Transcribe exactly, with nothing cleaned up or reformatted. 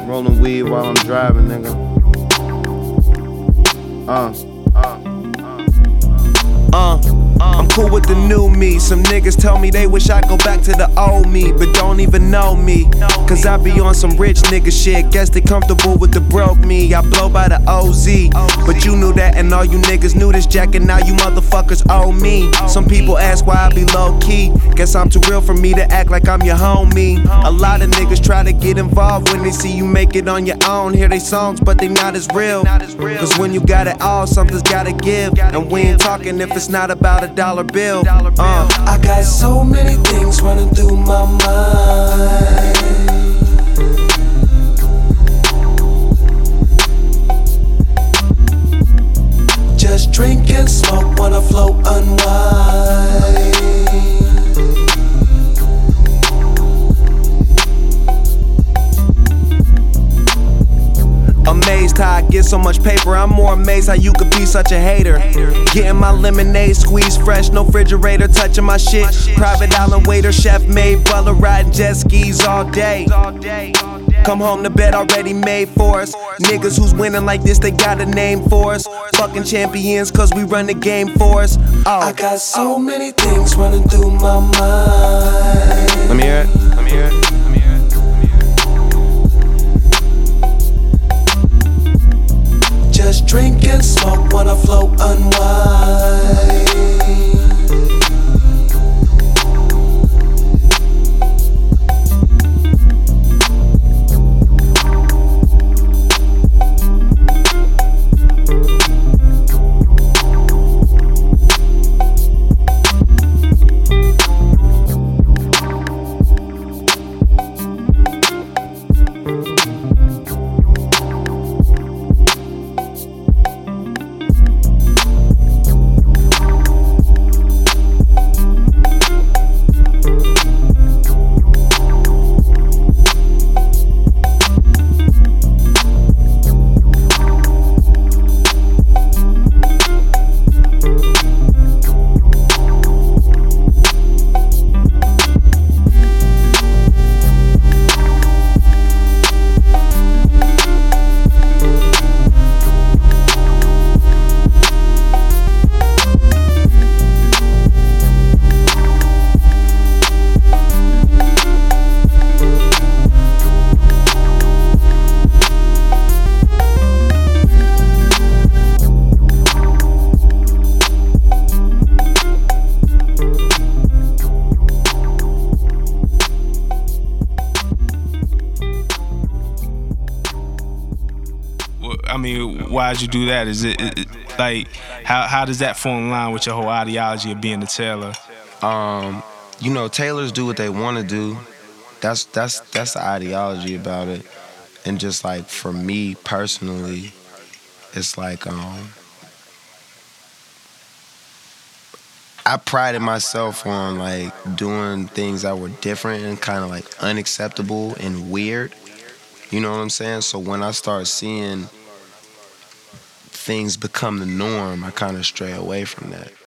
Rolling weed while I'm driving, nigga. Uh, uh, uh, uh. I'm cool with the new me. Some niggas tell me they wish I go back to the old me, but don't even know me. Cause I be on some rich nigga shit. Guess they comfortable with the broke me. I blow by the O Z, but you knew that and all you niggas knew this, Jack, and now you motherfuckers owe me. Some people ask why I be low key. Guess I'm too real for me to act like I'm your homie. A lot of niggas try to get involved when they see you make it on your own. Hear they songs, but they not as real. Cause when you got it all, something's gotta give. And we ain't talking if it's not about a dollar bill. Uh. I got so many things running through my mind. Just drink and smoke, wanna float, unwind. Amazed how I get so much paper. I'm more amazed how you could be such a hater. Getting my lemonade squeezed fresh, no refrigerator touching my shit. Private island waiter, chef made, butler riding jet skis all day. Come home to bed already made for us. Niggas who's winning like this, they got a name for us. Fucking champions, cause we run the game for us. Oh. I got so many things running through my mind. Let me hear it. Let me hear it. Let me hear it. Just drink and smoke, wanna float, unwind. I mean, why'd you do that? Is it, it like how how does that fall in line with your whole ideology of being a tailor? Um, you know, tailors do what they want to do. That's that's that's the ideology about it. And just like for me personally, it's like um, I prided myself on like doing things that were different and kind of like unacceptable and weird. You know what I'm saying? So when I start seeing things become the norm, I kind of stray away from that.